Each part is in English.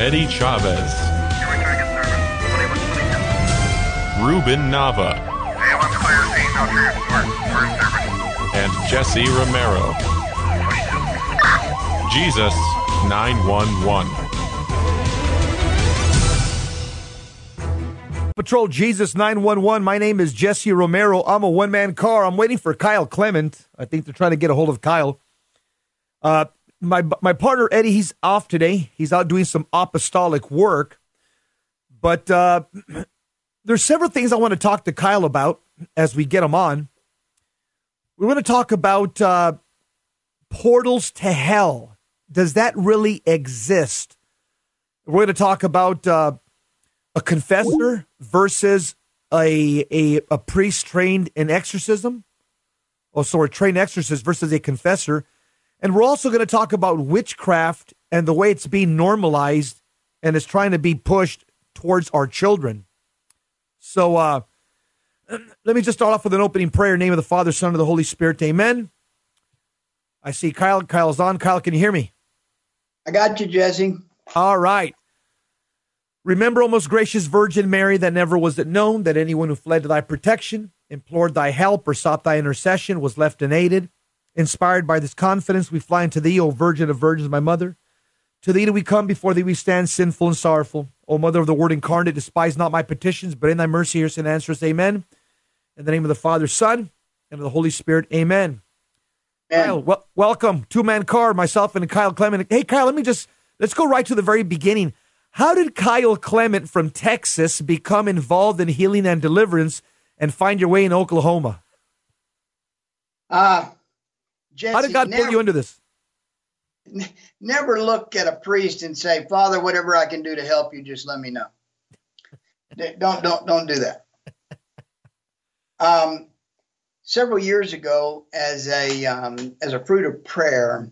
Eddie Chavez, Ruben Nava, and Jesse Romero. Jesus 911. Patrol Jesus 911. My name is Jesse Romero. I'm a one-man car. I'm waiting for Kyle Clement. I think they're trying to get a hold of Kyle. My partner, Eddie, he's off today. He's out doing some apostolic work. But there's several things I want to talk to Kyle about as we get him on. We're going to talk about portals to hell. Does that really exist? We're going to talk about a confessor versus a priest trained in exorcism. Oh, so a trained exorcist versus a confessor. And we're also going to talk about witchcraft and the way it's being normalized and is trying to be pushed towards our children. So let me just start off with an opening prayer. In the name of the Father, Son, and the Holy Spirit. Amen. I see Kyle. Kyle's on. Kyle, can you hear me? I got you, Jesse. All right. Remember, O most gracious Virgin Mary, that never was it known that anyone who fled to thy protection, implored thy help, or sought thy intercession was left unaided. Inspired by this confidence, we fly unto thee, O Virgin of Virgins, my mother. To thee do we come, before thee we stand, sinful and sorrowful. O Mother of the Word incarnate, despise not my petitions, but in thy mercy hear us and answer us. Amen. In the name of the Father, Son, and of the Holy Spirit. Amen. Kyle, welcome. Two-man car, myself and Kyle Clement. Hey, Kyle, let's go right to the very beginning. How did Kyle Clement from Texas become involved in healing and deliverance and find your way in Oklahoma? Jesse, how did God pull you into this? Never look at a priest and say, Father, whatever I can do to help you, just let me know. Don't do that. Several years ago, as a fruit of prayer,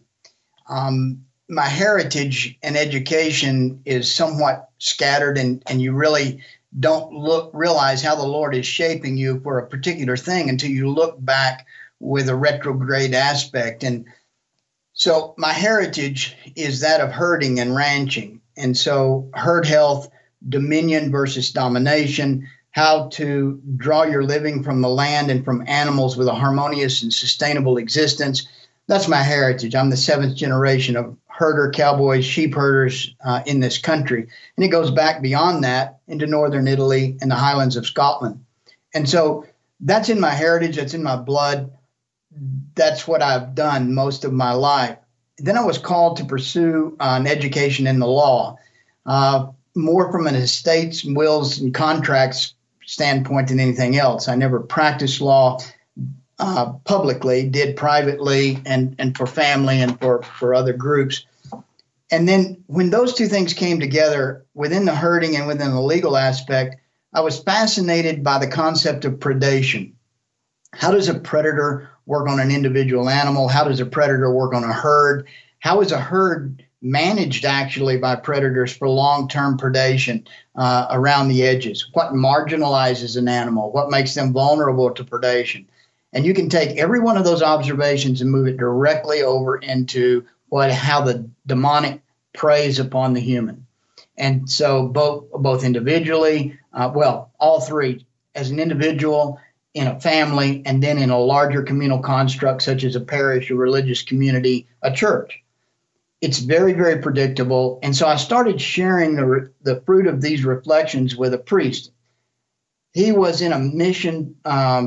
my heritage and education is somewhat scattered, and you really don't realize how the Lord is shaping you for a particular thing until you look back with a retrograde aspect. And so my heritage is that of herding and ranching. And so herd health, dominion versus domination, how to draw your living from the land and from animals with a harmonious and sustainable existence. That's my heritage. I'm the seventh generation of herder, cowboys, sheep herders in this country. And it goes back beyond that into northern Italy and the highlands of Scotland. And so that's in my heritage. That's in my blood. That's what I've done most of my life. Then I was called to pursue an education in the law, more from an estates, wills, and contracts standpoint than anything else. I never practiced law publicly, did privately and for family and for other groups. And then when those two things came together within the herding and within the legal aspect, I was fascinated by the concept of predation. How does a predator work on an individual animal? How does a predator work on a herd? How is a herd managed actually by predators for long-term predation around the edges? What marginalizes an animal? What makes them vulnerable to predation? And you can take every one of those observations and move it directly over into how the demonic preys upon the human. And so both individually, all three, as an individual, in a family, and then in a larger communal construct such as a parish, a religious community, a church. It's very, very predictable. And so I started sharing the fruit of these reflections with a priest. He was in a mission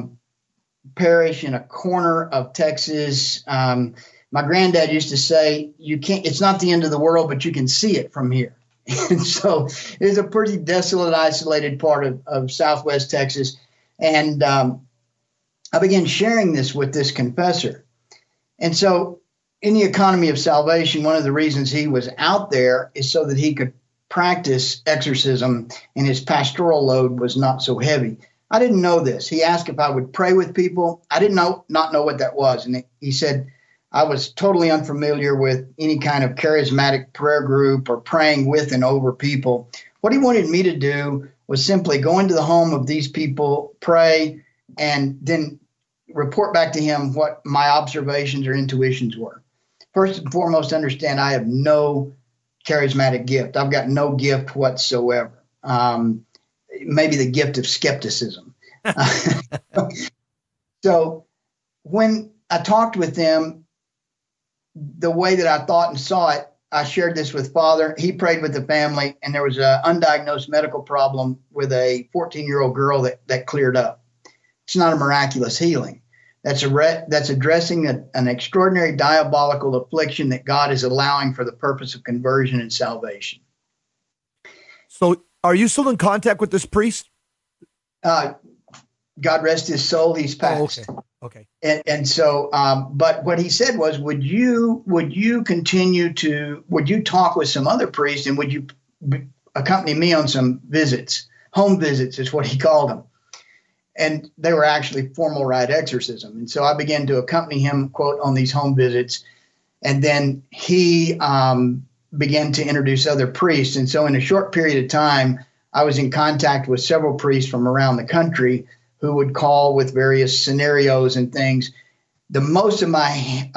parish in a corner of Texas. My granddad used to say, it's not the end of the world, but you can see it from here. And so it's a pretty desolate, isolated part of Southwest Texas. And I began sharing this with this confessor. And so in the economy of salvation, one of the reasons he was out there is so that he could practice exorcism and his pastoral load was not so heavy. I didn't know this. He asked if I would pray with people. I didn't not know what that was. And he said I was totally unfamiliar with any kind of charismatic prayer group or praying with and over people. What he wanted me to do was simply go into the home of these people, pray, and then report back to him what my observations or intuitions were. First and foremost, understand I have no charismatic gift. I've got no gift whatsoever. Maybe the gift of skepticism. So when I talked with them, the way that I thought and saw it, I shared this with Father. He prayed with the family, and there was an undiagnosed medical problem with a 14-year-old girl that cleared up. It's not a miraculous healing. That's addressing an extraordinary diabolical affliction that God is allowing for the purpose of conversion and salvation. So are you still in contact with this priest? God rest his soul. He's passed. Oh, okay. And so, but what he said was, would you talk with some other priests, and would you accompany me on some visits? Home visits is what he called them. And they were actually formal rite exorcism. And so I began to accompany him, quote, on these home visits. And then he began to introduce other priests. And so in a short period of time, I was in contact with several priests from around the country who would call with various scenarios and things. The most of my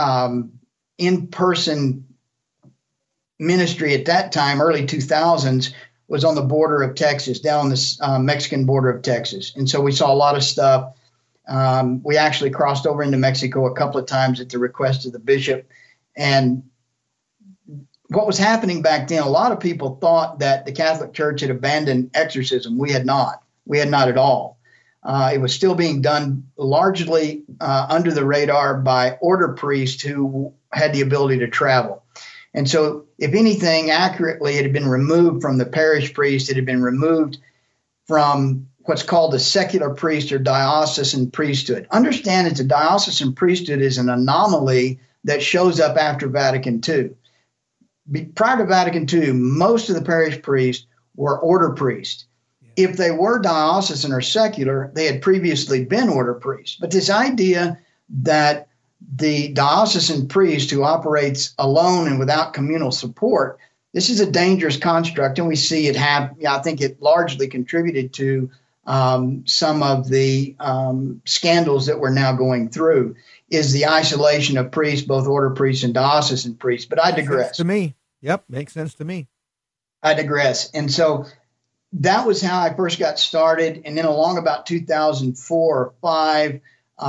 in-person ministry at that time, early 2000s, was on the border of Texas, down the Mexican border of Texas. And so we saw a lot of stuff. We actually crossed over into Mexico a couple of times at the request of the bishop. And what was happening back then, a lot of people thought that the Catholic Church had abandoned exorcism. We had not. We had not at all. It was still being done largely under the radar by order priests who had the ability to travel. And so, if anything, accurately, it had been removed from the parish priest. It had been removed from what's called the secular priest or diocesan priesthood. Understand that the diocesan priesthood is an anomaly that shows up after Vatican II. Prior to Vatican II, most of the parish priests were order priests. If they were diocesan or secular, they had previously been order priests. But this idea that the diocesan priest who operates alone and without communal support, this is a dangerous construct, and we see it have, I think it largely contributed to some of the scandals that we're now going through, is the isolation of priests, both order priests and diocesan priests. But I digress. Makes sense to me. Yep, makes sense to me. I digress. And so that was how I first got started. And then along about 2004 or 5,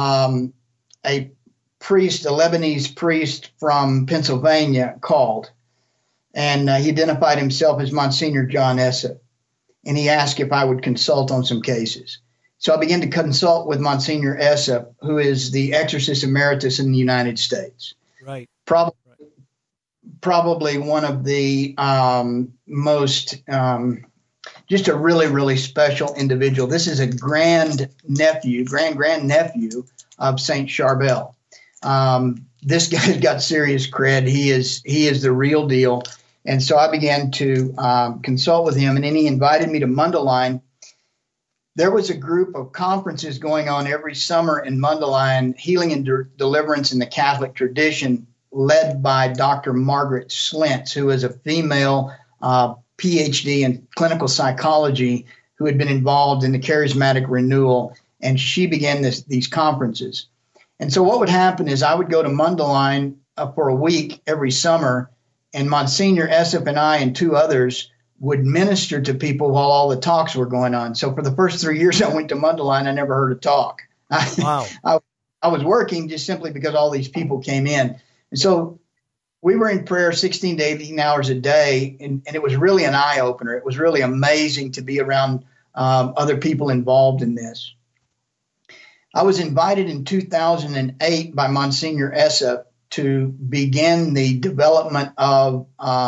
a priest, a Lebanese priest from Pennsylvania, called, and he identified himself as Monsignor John Essep, and he asked if I would consult on some cases. So I began to consult with Monsignor Essep, who is the exorcist emeritus in the United States. Right. Probably one of the most, just a really, really special individual. This is a grandnephew of Saint Charbel. This guy's got serious cred. He is the real deal. And so I began to consult with him, and then he invited me to Mundelein. There was a group of conferences going on every summer in Mundelein, Healing and Deliverance in the Catholic Tradition, led by Dr. Margaret Slentz, who is a female PhD in clinical psychology who had been involved in the charismatic renewal, and she began these conferences. And so what would happen is I would go to Mundelein for a week every summer, and Monsignor Essep and I and 2 others would minister to people while all the talks were going on. So for the first 3 years I went to Mundelein, I never heard a talk. Wow. I was working just simply because all these people came in. And so we were in prayer 16 to 18 hours a day, and it was really an eye-opener. It was really amazing to be around other people involved in this. I was invited in 2008 by Monsignor Essep to begin the development of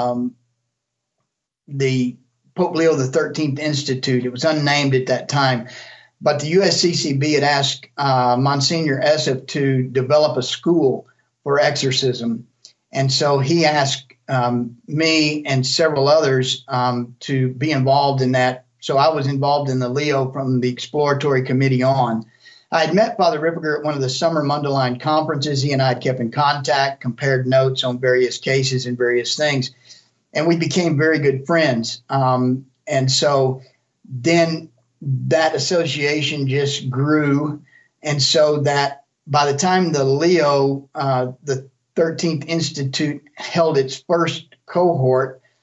the Pope Leo XIII Institute. It was unnamed at that time, but the USCCB had asked Monsignor Essep to develop a school for exorcism. And so he asked me and several others to be involved in that. So I was involved in the Leo from the exploratory committee on. I had met Father Ripperger at one of the summer Mundelein conferences. He and I had kept in contact, compared notes on various cases and various things, and we became very good friends. And so then that association just grew. And so that by the time the Leo, the 13th Institute held its first cohort,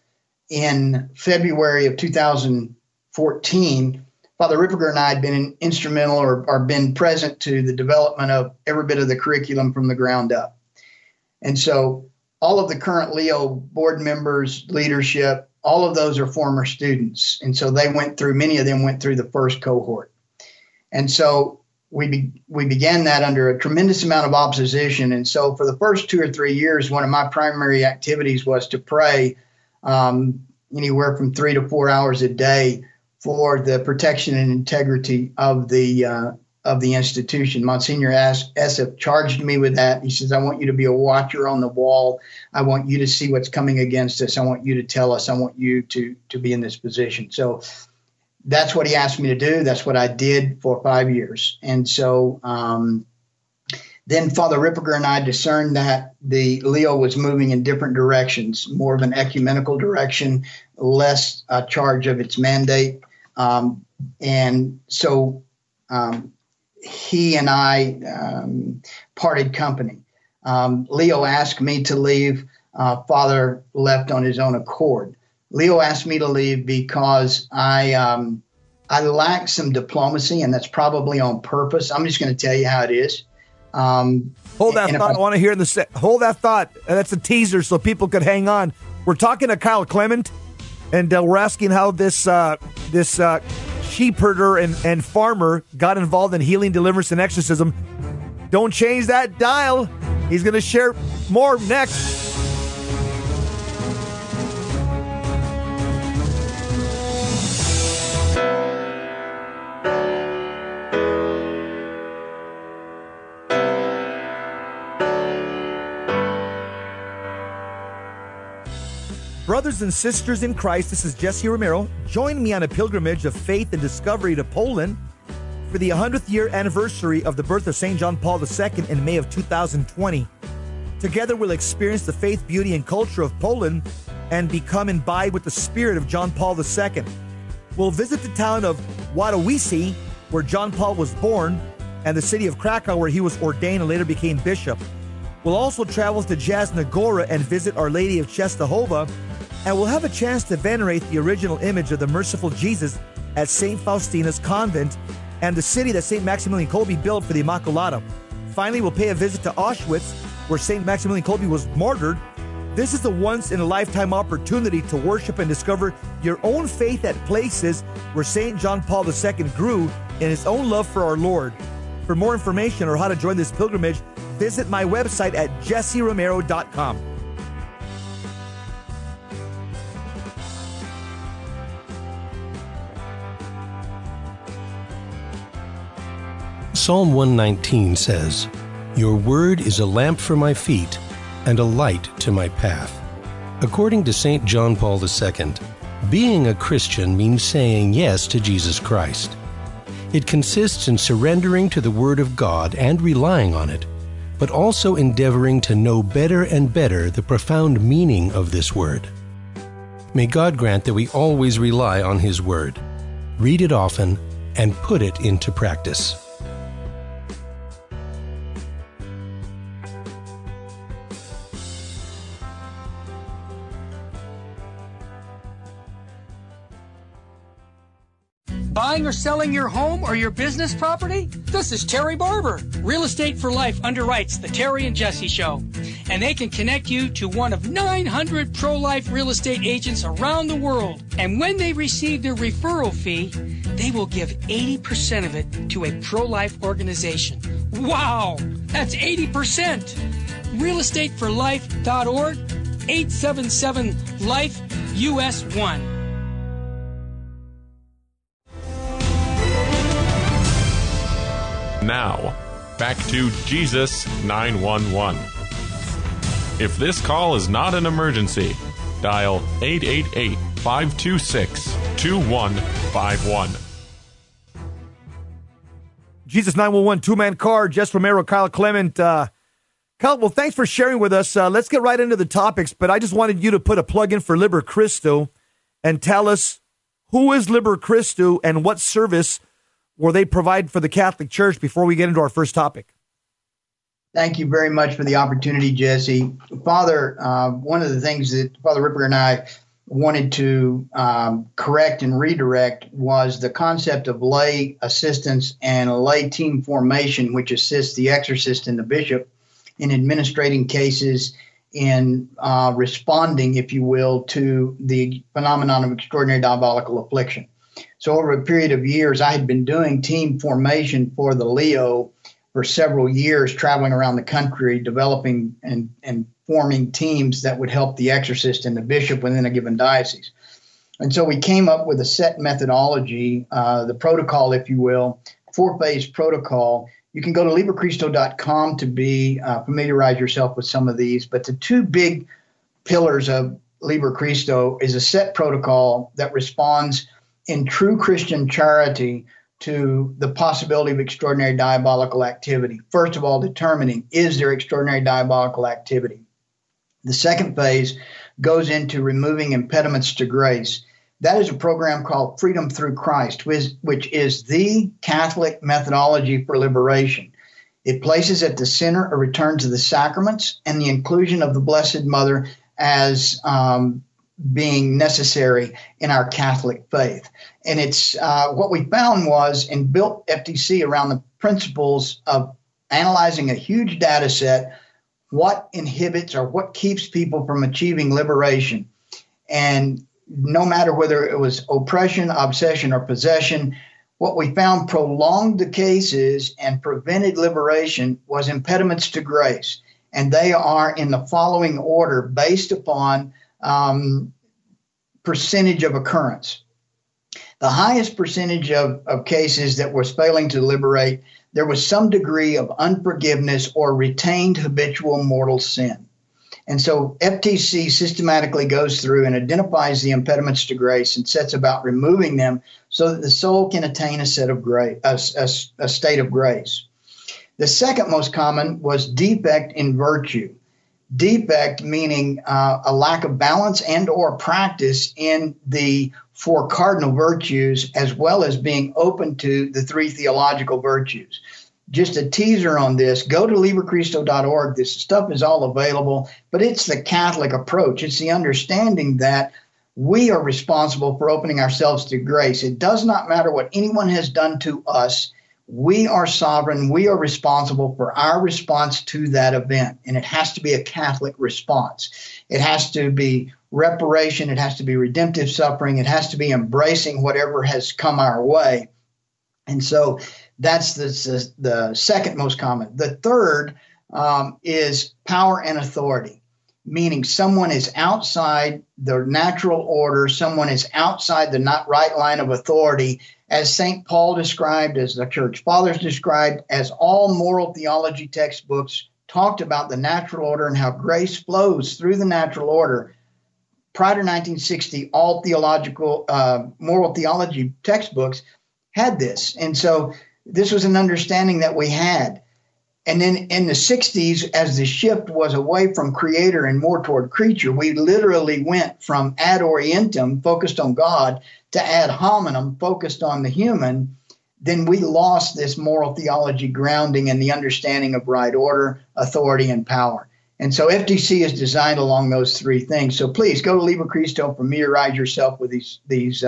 in February of 2014, Father Ripperger and I had been instrumental or been present to the development of every bit of the curriculum from the ground up. And so all of the current Leo board members, leadership, all of those are former students. And so many of them went through the first cohort. And so we began that under a tremendous amount of opposition. And so for the first 2 or 3 years, one of my primary activities was to pray anywhere from 3 to 4 hours a day for the protection and integrity of the institution. Monsignor Esseff charged me with that. He says, I want you to be a watcher on the wall. I want you to see what's coming against us. I want you to tell us. I want you to be in this position. So that's what he asked me to do. That's what I did for 5 years. And so then Father Ripperger and I discerned that the Leo was moving in different directions, more of an ecumenical direction, less charge of its mandate. And so he and I parted company. Leo asked me to leave. Father left on his own accord. Leo asked me to leave because I lack some diplomacy, and that's probably on purpose. I'm just going to tell you how it is. Hold that thought. I want to hear hold that thought. That's a teaser so people could hang on. We're talking to Kyle Clement, and we're asking how this sheep herder and farmer got involved in healing, deliverance, and exorcism. Don't change that dial. He's going to share more next. Brothers and sisters in Christ, this is Jesse Romero. Join me on a pilgrimage of faith and discovery to Poland for the 100th year anniversary of the birth of St. John Paul II in May of 2020. Together we'll experience the faith, beauty, and culture of Poland and become imbibed with the spirit of John Paul II. We'll visit the town of Wadowice, where John Paul was born, and the city of Krakow, where he was ordained and later became bishop. We'll also travel to Jasna Gora and visit Our Lady of Czestochowa, and we'll have a chance to venerate the original image of the merciful Jesus at St. Faustina's Convent and the city that St. Maximilian Kolbe built for the Immaculata. Finally, we'll pay a visit to Auschwitz, where St. Maximilian Kolbe was martyred. This is a once-in-a-lifetime opportunity to worship and discover your own faith at places where St. John Paul II grew in his own love for our Lord. For more information or how to join this pilgrimage, visit my website at jesseromero.com. Psalm 119 says, "Your word is a lamp for my feet and a light to my path." According to St. John Paul II, being a Christian means saying yes to Jesus Christ. It consists in surrendering to the Word of God and relying on it, but also endeavoring to know better and better the profound meaning of this Word. May God grant that we always rely on His Word, read it often, and put it into practice. Buying or selling your home or your business property? This is Terry Barber. Real Estate for Life underwrites the Terry and Jesse Show, and they can connect you to one of 900 pro-life real estate agents around the world. And when they receive their referral fee, they will give 80% of it to a pro-life organization. Wow! That's 80%! realestateforlife.org, 877-LIFE-US1. Now, back to Jesus 911. If this call is not an emergency, dial 888-526-2151. Jesus 911, two-man car, Jess Romero, Kyle Clement. Kyle, well, thanks for sharing with us. Let's get right into the topics, but I just wanted you to put a plug in for Liber Christo and tell us who is Liber Christo and what service will they provide for the Catholic Church before we get into our first topic. Thank you very much for the opportunity, Jesse. Father, one of the things that Father Ripper and I wanted to correct and redirect was the concept of lay assistance and lay team formation, which assists the exorcist and the bishop in administrating cases, in responding, if you will, to the phenomenon of extraordinary diabolical affliction. So over a period of years, I had been doing team formation for the Leo for several years, traveling around the country, developing and forming teams that would help the exorcist and the bishop within a given diocese. And so we came up with a set methodology, the protocol, if you will, 4-phase protocol. You can go to LibraCristo.com to be familiarize yourself with some of these. But the two big pillars of Liber Christo is a set protocol that responds in true Christian charity to the possibility of extraordinary diabolical activity. First of all, determining, is there extraordinary diabolical activity? The second phase goes into removing impediments to grace. That is a program called Freedom Through Christ, which is the Catholic methodology for liberation. It places at the center a return to the sacraments and the inclusion of the Blessed Mother as being necessary in our Catholic faith. And it's what we found was, and built FTC around the principles of analyzing a huge data set, what inhibits or what keeps people from achieving liberation. And no matter whether it was oppression, obsession, or possession, what we found prolonged the cases and prevented liberation was impediments to grace. And they are in the following order based upon percentage of occurrence. The highest percentage of cases that was failing to liberate, there was some degree of unforgiveness or retained habitual mortal sin. And so FTC systematically goes through and identifies the impediments to grace and sets about removing them so that the soul can attain a state of grace. The second most common was defect in virtue. Defect meaning a lack of balance and or practice in the 4 cardinal virtues, as well as being open to the 3 theological virtues. Just a teaser on this, go to LibraCristo.org. This stuff is all available, but it's the Catholic approach. It's the understanding that we are responsible for opening ourselves to grace. It does not matter what anyone has done to us. We are sovereign. We are responsible for our response to that event, and it has to be a Catholic response. It has to be reparation. It has to be redemptive suffering. It has to be embracing whatever has come our way. And so that's the second most common. The third is power and authority, meaning someone is outside the natural order. Someone is outside the not right line of authority, as St. Paul described, as the Church Fathers described, as all moral theology textbooks talked about the natural order and how grace flows through the natural order. Prior to 1960, all theological, moral theology textbooks had this. And so this was an understanding that we had. And then in the 60s, as the shift was away from creator and more toward creature, we literally went from ad orientem, focused on God, to ad hominem, focused on the human. Then we lost this moral theology grounding and the understanding of right order, authority, and power. And so FTC is designed along those 3 things. So please go to Liber Christo, familiarize yourself with these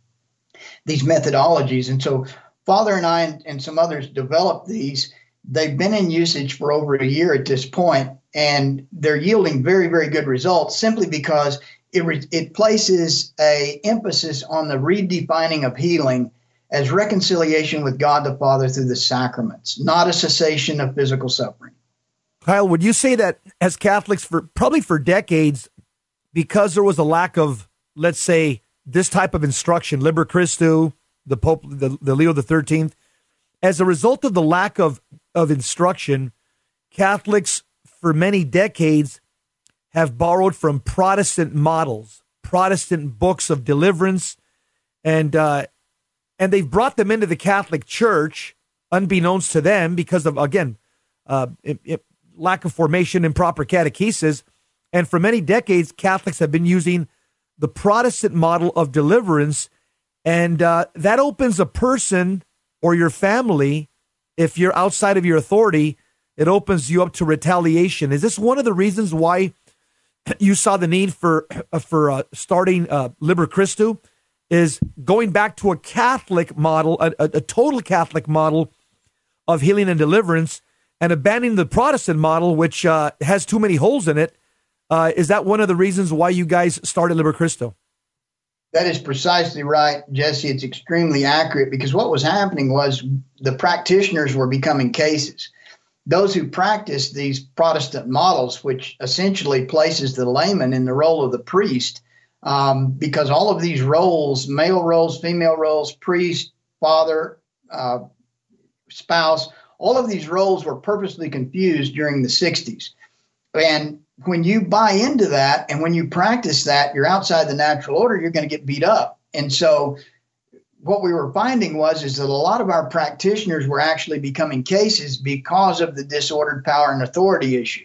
methodologies. And so Father and I and some others developed these. They've been in usage for over a year at this point, and they're yielding very, very good results simply because it places an emphasis on the redefining of healing as reconciliation with God the Father through the sacraments, not a cessation of physical suffering. Kyle, would you say that as Catholics, probably for decades, because there was a lack of, let's say, this type of instruction, Liber Christo, the Pope, the Leo XIII, as a result of the lack of instruction, Catholics for many decades have borrowed from Protestant models, Protestant books of deliverance, and they've brought them into the Catholic Church, unbeknownst to them, because of, again, lack of formation, improper catechesis. And for many decades, Catholics have been using the Protestant model of deliverance, and that opens a person or your family, if you're outside of your authority, it opens you up to retaliation. Is this one of the reasons why you saw the need for starting Liber Christo is going back to a Catholic model, a total Catholic model of healing and deliverance, and abandoning the Protestant model, which has too many holes in it. Is that one of the reasons why you guys started Liber Christo? That is precisely right, Jesse. It's extremely accurate, because what was happening was the practitioners were becoming cases. Those who practice these Protestant models, which essentially places the layman in the role of the priest, because all of these roles, male roles, female roles, priest, father, spouse, all of these roles were purposely confused during the 60s. And when you buy into that and when you practice that, you're outside the natural order, you're going to get beat up. And so what we were finding is that a lot of our practitioners were actually becoming cases because of the disordered power and authority issue.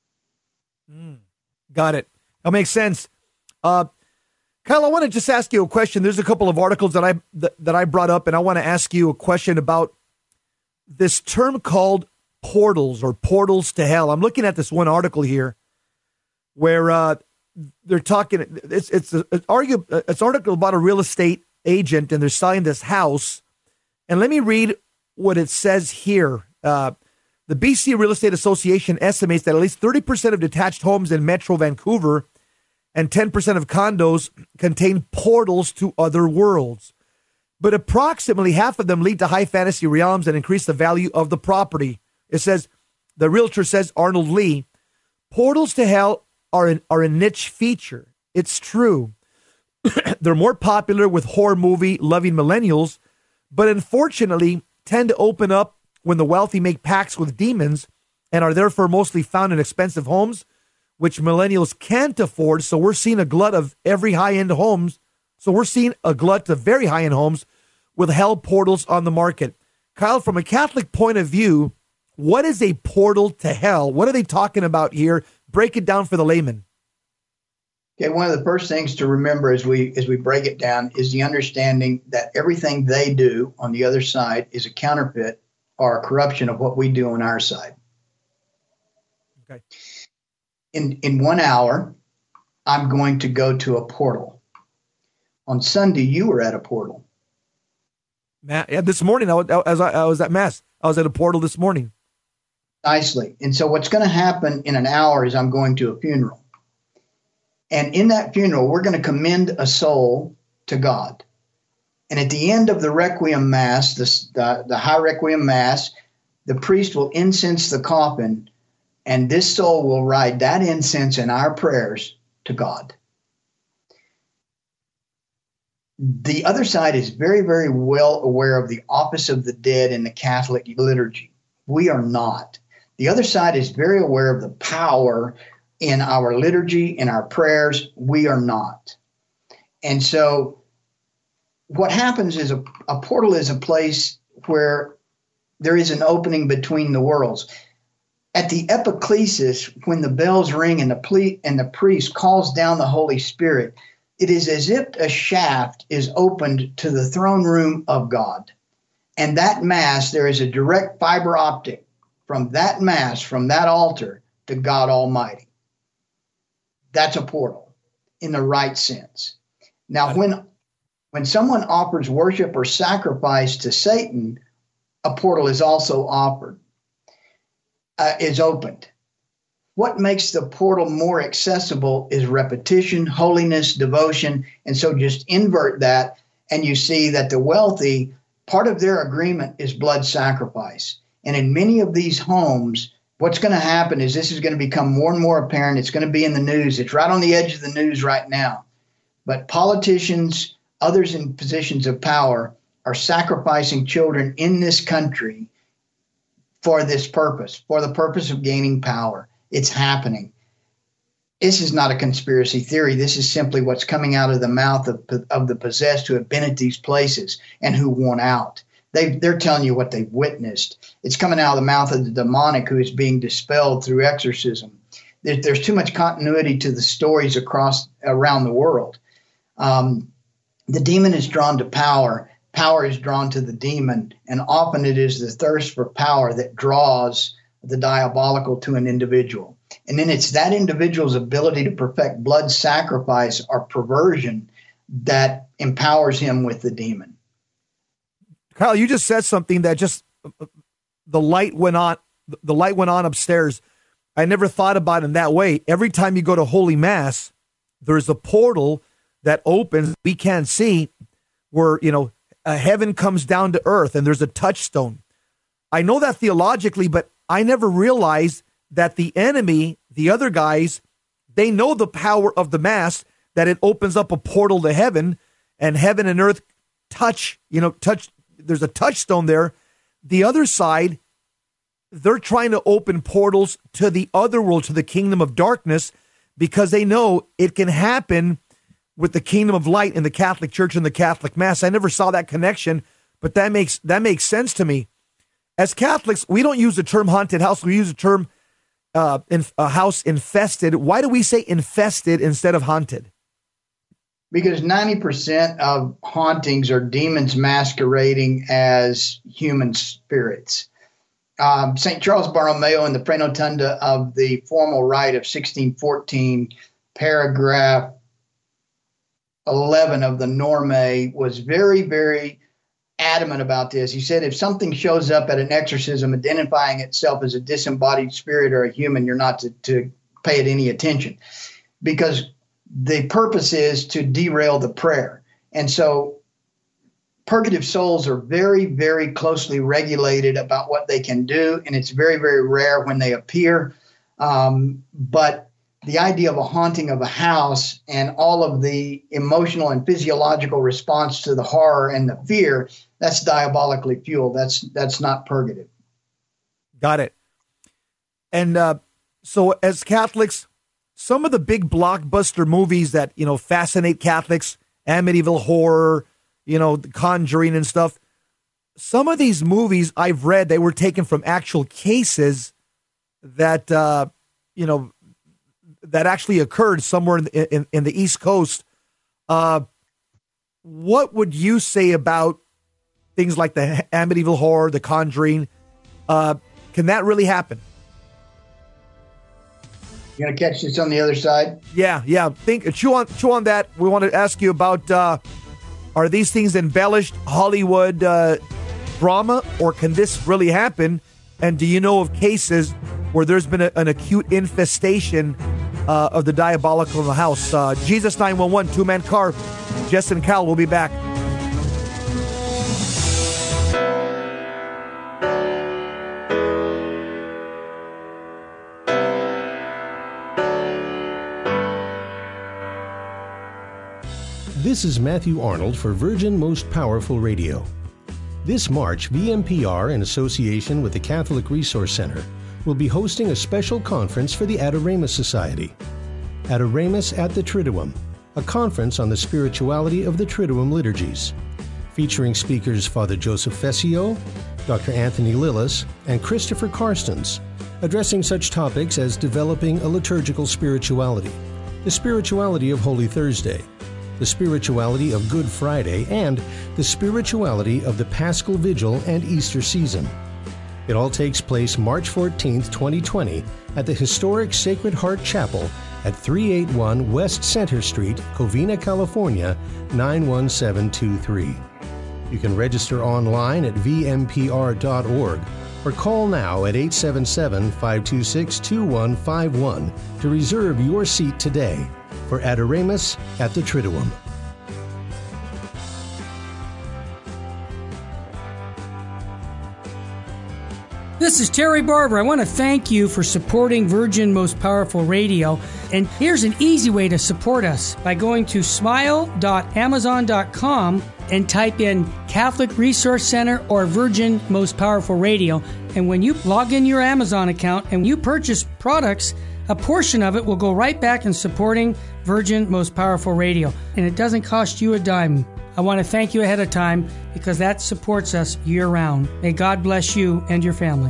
Got it. That makes sense. Kyle, I want to just ask you a question. There's a couple of articles that I brought up, and I want to ask you a question about this term called portals or portals to hell. I'm looking at this one article here where they're talking. It's an article about a real estate agent, and they're selling this house. And let me read what it says here. The BC Real Estate Association estimates that at least 30% of detached homes in Metro Vancouver and 10% of condos contain portals to other worlds. But approximately half of them lead to high fantasy realms and increase the value of the property. It says, the realtor says, Arnold Lee, portals to hell are a niche feature. It's true. They're more popular with horror movie loving millennials, but unfortunately tend to open up when the wealthy make pacts with demons and are therefore mostly found in expensive homes, which millennials can't afford. So we're seeing a glut of very high-end homes with hell portals on the market. Kyle, from a Catholic point of view, what is a portal to hell? What are they talking about here? Break it down for the layman. Okay, one of the first things to remember as we break it down is the understanding that everything they do on the other side is a counterfeit or a corruption of what we do on our side. Okay. In 1 hour, I'm going to go to a portal. On Sunday, you were at a portal. Yeah, this morning, I was at Mass. I was at a portal this morning. Nicely. And so what's going to happen in an hour is I'm going to a funeral. And in that funeral, we're going to commend a soul to God. And at the end of the Requiem Mass, the High Requiem Mass, the priest will incense the coffin, and this soul will ride that incense in our prayers to God. The other side is very, very well aware of the office of the dead in the Catholic liturgy. We are not. The other side is very aware of the power in our liturgy, in our prayers. We are not. And so what happens is a portal is a place where there is an opening between the worlds. At the epiclesis, when the bells ring and the priest calls down the Holy Spirit, it is as if a shaft is opened to the throne room of God. And that Mass, there is a direct fiber optic from that Mass, from that altar, to God Almighty. That's a portal in the right sense. Now, when someone offers worship or sacrifice to Satan, a portal is also offered, is opened. What makes the portal more accessible is repetition, holiness, devotion. And so just invert that, and you see that the wealthy, part of their agreement is blood sacrifice. And in many of these homes, what's going to happen is this is going to become more and more apparent. It's going to be in the news. It's right on the edge of the news right now. But politicians, others in positions of power, are sacrificing children in this country for this purpose, for the purpose of gaining power. It's happening. This is not a conspiracy theory. This is simply what's coming out of the mouth of the possessed who have been at these places and who want out. They're telling you what they've witnessed. It's coming out of the mouth of the demonic who is being dispelled through exorcism. There's too much continuity to the stories around the world. The demon is drawn to power. Power is drawn to the demon. And often it is the thirst for power that draws the diabolical to an individual. And then it's that individual's ability to perfect blood sacrifice or perversion that empowers him with the demon. Kyle, you just said something that just the light went on. The light went on upstairs. I never thought about it in that way. Every time you go to Holy Mass, there's a portal that opens. We can't see where, heaven comes down to earth and there's a touchstone. I know that theologically, but I never realized that the enemy, the other guys, they know the power of the Mass, that it opens up a portal to heaven, and heaven and earth touch. There's a touchstone there. The other side, they're trying to open portals to the other world, to the kingdom of darkness, because they know it can happen with the kingdom of light in the Catholic Church and the Catholic Mass. I never saw that connection, but that makes sense to me. As Catholics, we don't use the term haunted house. We use the term a house infested. Why do we say infested instead of haunted? Because 90% of hauntings are demons masquerading as human spirits. St. Charles Borromeo in the Prenotunda of the Formal Rite of 1614, paragraph 11 of the Norme, was very, very adamant about this. He said, if something shows up at an exorcism identifying itself as a disembodied spirit or a human, you're not to pay it any attention, because the purpose is to derail the prayer. And so purgative souls are very, very closely regulated about what they can do, and it's very, very rare when they appear. But the idea of a haunting of a house and all of the emotional and physiological response to the horror and the fear, that's diabolically fueled. That's not purgative. Got it. And so as Catholics, some of the big blockbuster movies that, fascinate Catholics, Amityville Horror, The Conjuring and stuff, some of these movies I've read, they were taken from actual cases that, that actually occurred somewhere in the East Coast. What would you say about things like the Amityville Horror, The Conjuring? Can that really happen? You gonna catch this on the other side? Yeah. Chew on that. We want to ask you about: are these things embellished Hollywood drama, or can this really happen? And do you know of cases where there's been an acute infestation of the diabolical in the house? Jesus 911, two-man car. Jess and Cal will be back. This is Matthew Arnold for Virgin Most Powerful Radio. This March, VMPR, in association with the Catholic Resource Center, will be hosting a special conference for the Adoramus Society. Adoramus at the Triduum, a conference on the spirituality of the Triduum liturgies, featuring speakers Father Joseph Fessio, Dr. Anthony Lillis, and Christopher Carstens, addressing such topics as developing a liturgical spirituality, the spirituality of Holy Thursday, the spirituality of Good Friday, and the spirituality of the Paschal Vigil and Easter season. It all takes place March 14th, 2020 at the historic Sacred Heart Chapel at 381 West Center Street, Covina, California, 91723. You can register online at vmpr.org or call now at 877-526-2151 to reserve your seat today for Adoramus at the Triduum. This is Terry Barber. I want to thank you for supporting Virgin Most Powerful Radio. And here's an easy way to support us by going to smile.amazon.com and type in Catholic Resource Center or Virgin Most Powerful Radio. And when you log in your Amazon account and you purchase products, a portion of it will go right back in supporting Virgin Most Powerful Radio. And it doesn't cost you a dime. I want to thank you ahead of time because that supports us year-round. May God bless you and your family.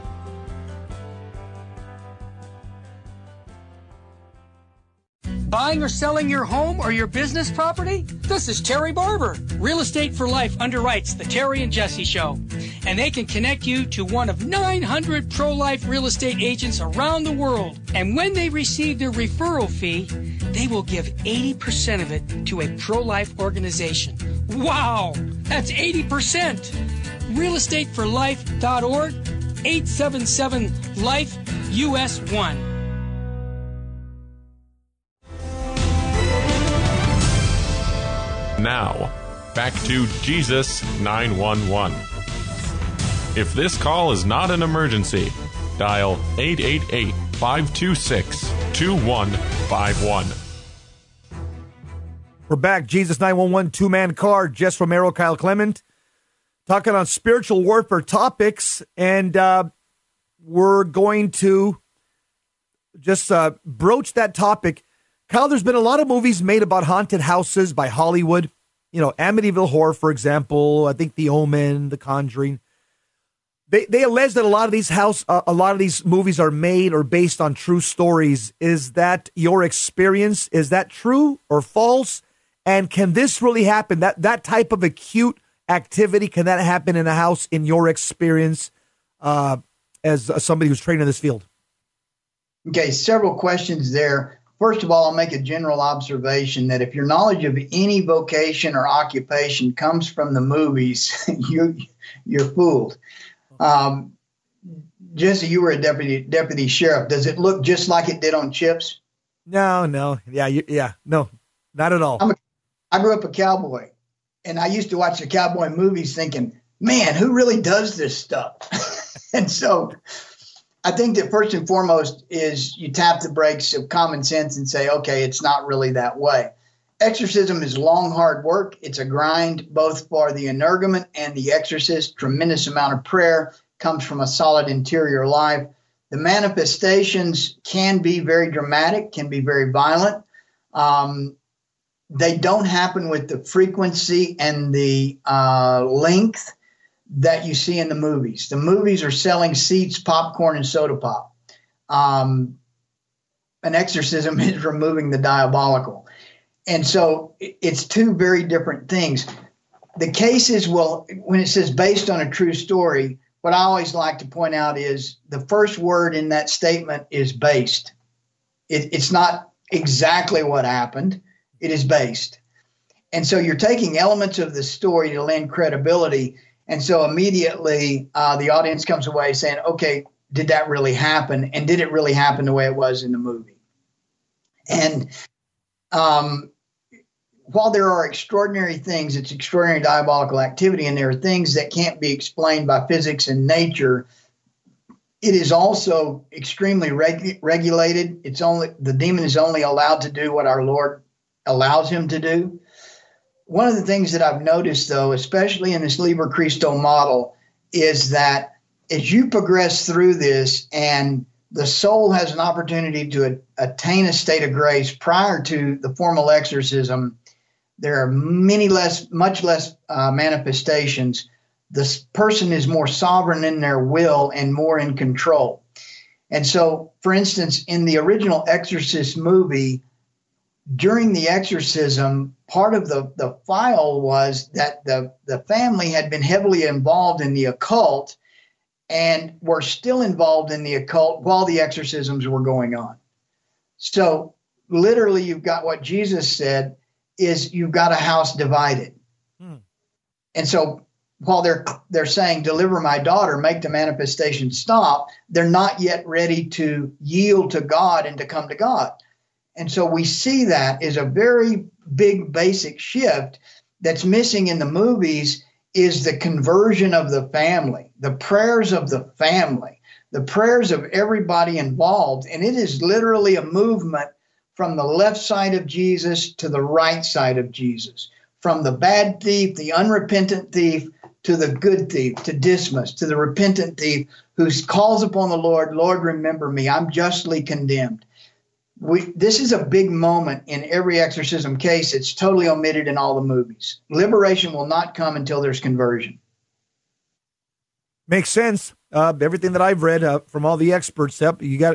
Buy buying or selling your home or your business property? This is Terry Barber. Real Estate for Life underwrites the Terry and Jesse Show, and they can connect you to one of 900 pro-life real estate agents around the world. And when they receive their referral fee, they will give 80% of it to a pro-life organization. Wow, that's 80%. realestateforlife.org, 877-LIFE-US1. Now, back to Jesus 911. If this call is not an emergency, dial 888-526-2151. We're back. Jesus 911, two-man car. Jess Romero, Kyle Clement, talking on spiritual warfare topics. And we're going to just broach that topic. Kyle, there's been a lot of movies made about haunted houses by Hollywood. You know, Amityville Horror, for example. I think The Omen, The Conjuring. They allege that a lot of these movies are made or based on true stories. Is that your experience? Is that true or false? And can this really happen? That type of acute activity, can that happen in a house in your experience as somebody who's trained in this field? Okay, several questions there. First of all, I'll make a general observation that if your knowledge of any vocation or occupation comes from the movies, you're fooled. Jesse, you were a deputy sheriff. Does it look just like it did on Chips? No. Yeah. No, not at all. I grew up a cowboy, and I used to watch the cowboy movies thinking, man, who really does this stuff? And so I think that first and foremost is you tap the brakes of common sense and say, okay, it's not really that way. Exorcism is long, hard work. It's a grind both for the energument and the exorcist. Tremendous amount of prayer comes from a solid interior life. The manifestations can be very dramatic, can be very violent. They don't happen with the frequency and the length that you see in the movies. The movies are selling seats, popcorn, and soda pop. An exorcism is removing the diabolical. And so it's two very different things. The cases when it says based on a true story, what I always like to point out is the first word in that statement is based. It's not exactly what happened. It is based. And so you're taking elements of the story to lend credibility. And so immediately the audience comes away saying, okay, did that really happen? And did it really happen the way it was in the movie? And while there are extraordinary things, it's extraordinary diabolical activity, and there are things that can't be explained by physics and nature, it is also extremely regulated. The demon is only allowed to do what our Lord allows him to do. One of the things that I've noticed, though, especially in this Liber Christo model, is that as you progress through this and the soul has an opportunity to attain a state of grace prior to the formal exorcism, there are much less manifestations. This person is more sovereign in their will and more in control. And so, for instance, in the original Exorcist movie, during the exorcism, part of the file was that the family had been heavily involved in the occult and were still involved in the occult while the exorcisms were going on. So literally, you've got what Jesus said is you've got a house divided. And so while they're saying, deliver my daughter, make the manifestation stop, they're not yet ready to yield to God and to come to God. And so we see that as a very big basic shift that's missing in the movies is the conversion of the family, the prayers of the family, the prayers of everybody involved. And it is literally a movement from the left side of Jesus to the right side of Jesus, from the bad thief, the unrepentant thief, to the good thief, to Dismas, to the repentant thief who calls upon the Lord, Lord, remember me, I'm justly condemned. This is a big moment in every exorcism case. It's totally omitted in all the movies. Liberation will not come until there's conversion. Makes sense. Everything that I've read from all the experts, you got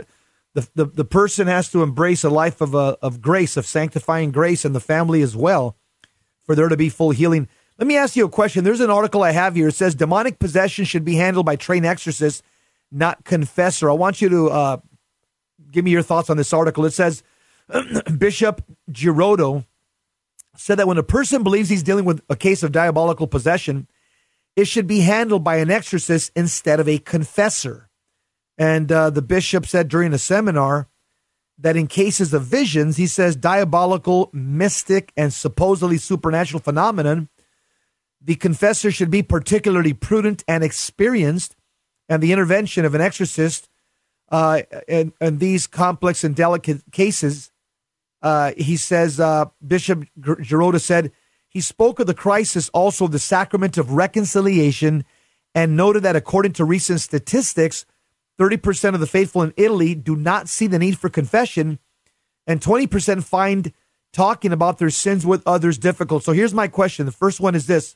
The person has to embrace a life of grace, of sanctifying grace, and the family as well, for there to be full healing. Let me ask you a question. There's an article I have here. It says demonic possession should be handled by trained exorcists, not confessor. I want you to give me your thoughts on this article. It says Bishop Giraudo said that when a person believes he's dealing with a case of diabolical possession, it should be handled by an exorcist instead of a confessor. And the bishop said during a seminar that in cases of visions, he says diabolical, mystic, and supposedly supernatural phenomenon, the confessor should be particularly prudent and experienced, and the intervention of an exorcist in these complex and delicate cases, he says, Bishop Giraudo said, he spoke of the crisis also of the sacrament of reconciliation and noted that according to recent statistics, 30% of the faithful in Italy do not see the need for confession, and 20% find talking about their sins with others difficult. So here's my question. The first one is this.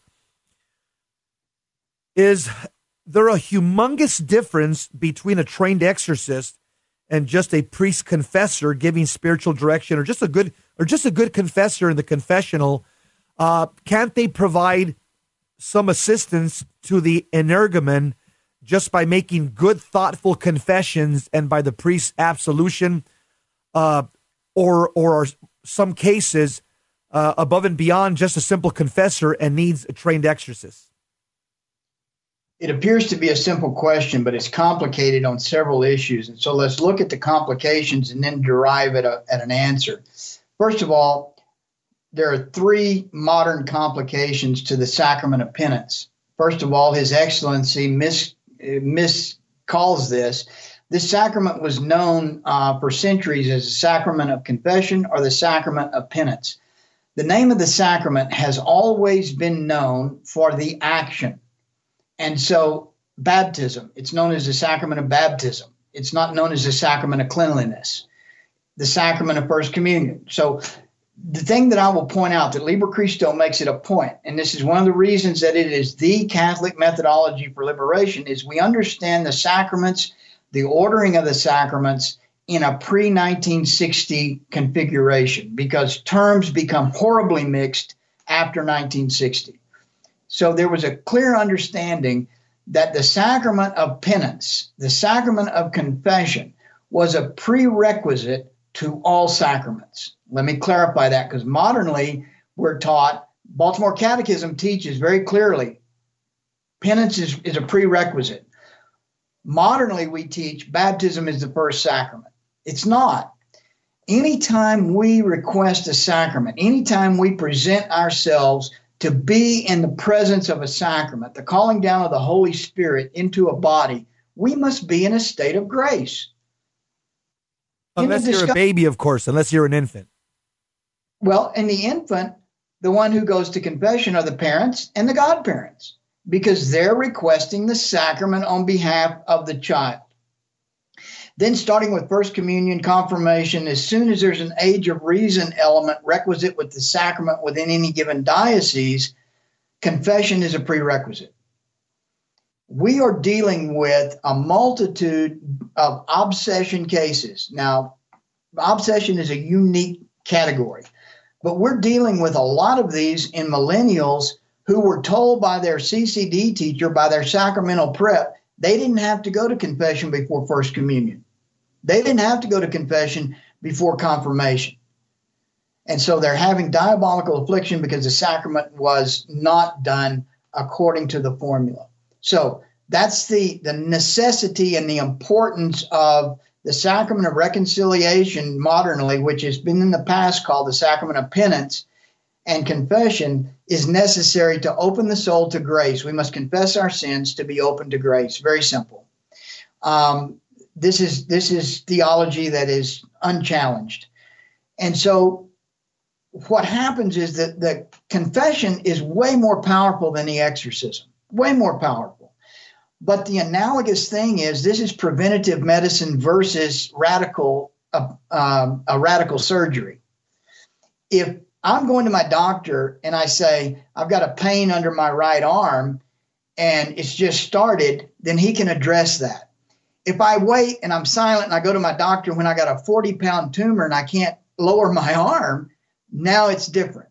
Is there a humongous difference between a trained exorcist and just a priest confessor giving spiritual direction, or just a good confessor in the confessional? Can't they provide some assistance to the energumen just by making good, thoughtful confessions and by the priest's absolution, or are some cases above and beyond just a simple confessor and needs a trained exorcist? It appears to be a simple question, but it's complicated on several issues. And so let's look at the complications and then derive at an answer. First of all, there are three modern complications to the sacrament of penance. First of all, His Excellency miscalls this. This sacrament was known for centuries as the sacrament of confession or the sacrament of penance. The name of the sacrament has always been known for the action. And so baptism, it's known as the sacrament of baptism. It's not known as the sacrament of cleanliness, the sacrament of First Communion. So the thing that I will point out that Liber Christo makes it a point, and this is one of the reasons that it is the Catholic methodology for liberation, is we understand the sacraments, the ordering of the sacraments in a pre-1960 configuration, because terms become horribly mixed after 1960. So there was a clear understanding that the sacrament of penance, the sacrament of confession, was a prerequisite to all sacraments. Let me clarify that, because modernly we're taught, Baltimore Catechism teaches very clearly, penance is a prerequisite. Modernly we teach baptism is the first sacrament. It's not. Anytime we request a sacrament, anytime we present ourselves to be in the presence of a sacrament, the calling down of the Holy Spirit into a body, we must be in a state of grace. Unless you're a baby, of course, unless you're an infant. Well, in the infant, the one who goes to confession are the parents and the godparents, because they're requesting the sacrament on behalf of the child. Then starting with First Communion, confirmation, as soon as there's an age of reason element requisite with the sacrament within any given diocese, confession is a prerequisite. We are dealing with a multitude of obsession cases. Now, obsession is a unique category, but we're dealing with a lot of these in millennials who were told by their CCD teacher, by their sacramental prep, they didn't have to go to confession before First Communion. They didn't have to go to confession before confirmation. And so they're having diabolical affliction because the sacrament was not done according to the formula. So that's the necessity and the importance of the sacrament of reconciliation modernly, which has been in the past called the sacrament of penance, and confession is necessary to open the soul to grace. We must confess our sins to be open to grace. Very simple. This is theology that is unchallenged. And so what happens is that the confession is way more powerful than the exorcism, way more powerful. But the analogous thing is this is preventative medicine versus radical surgery. If I'm going to my doctor and I say, I've got a pain under my right arm and it's just started, then he can address that. if I wait and I'm silent and I go to my doctor when I got a 40-pound tumor and I can't lower my arm, now it's different.